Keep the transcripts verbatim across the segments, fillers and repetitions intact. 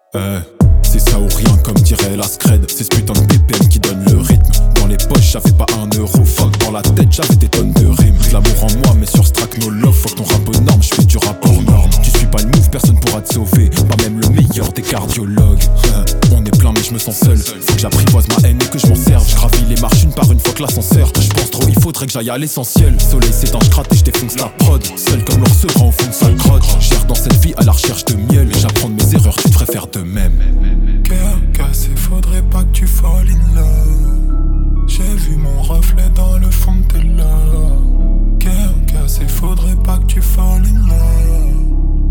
Eh, c'est ça ou rien comme dirait la scred. C'est ce putain de B P M qui donne le rythme. Dans les poches j'avais pas un euro. Fuck dans la tête j'avais des tonnes de rimes. De l'amour en moi mais sur ce track no love. Fuck ton rap aux normes, j'fais du rap hors norme. Tu suis pas le move, personne pourra te sauver. Pas même le meilleur des cardiologues. On est plein mais je me sens seul. Faut que j'apprivoise ma haine et que je m'en serve. Je gravis les marches une par une fois que l'ascenseur. Je pense trop, il faudrait que j'aille à l'essentiel. Soleil s'éteint, je gratte et je défonce la prod. Seul comme l'ours se rend au fond de sa grotte. J'erre dans cette vie à la recherche de miel. Mais j'apprends de mes erreurs, tu devrais faire de même. Cœur cassé, faudrait pas que tu fall in love. J'ai vu mon reflet dans le fond de tes love. Cœur cassé, faudrait pas que tu fall in love.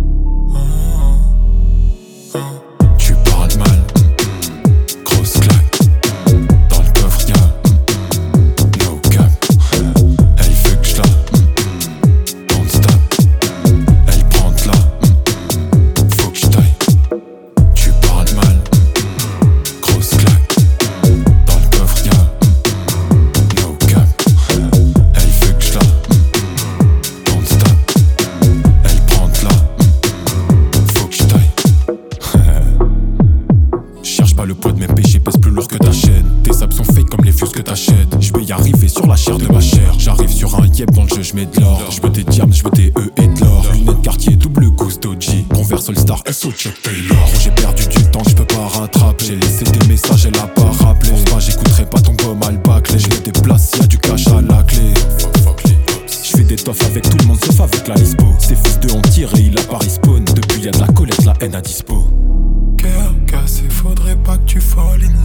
Ah, ah. Tu parles mal, mm-mm. Grosse claque. Mm-mm. Dans le coffre y'a no cap. Elle veut que j'la mm-mm. Don't stop. Elle prend de là, mm-mm. Faut que j'taille. Tu parles mal, mm-mm. Grosse claque. Dans le coffre y'a mm-mm. No cap. Elle veut que j'la mm-mm. Don't stop. Elle prend de là, mm-mm. Faut que j'taille. Cherche pas le poids de mes péchés, pèse plus lourd que ta chaîne. Tes sables sont fake comme les fusées que t'achètes. Je vais y arriver sur la chair de ma chair. J'arrive sur un yep dans le jeu, j'mets de l'or. J'veux des diamants, j'veux des E et de l'or. Lunettes quartier, double goose doji. Converse All-Star, S O Chuck Taylor. J'ai perdu du temps, j'peux pas rattraper. J'ai laissé des messages, elle a pas rappelé. Pense pas, j'écouterai pas ton gomme à le bâcler. J'me déplace, y'a du cash à la clé. J'fais des toffs avec tout le monde sauf avec la lispo. Ces fils de ont tiré, il a pas respawn. Depuis y'a de la collecte, la haine à dispo. Cœur cassé, faudrait pas que tu fall in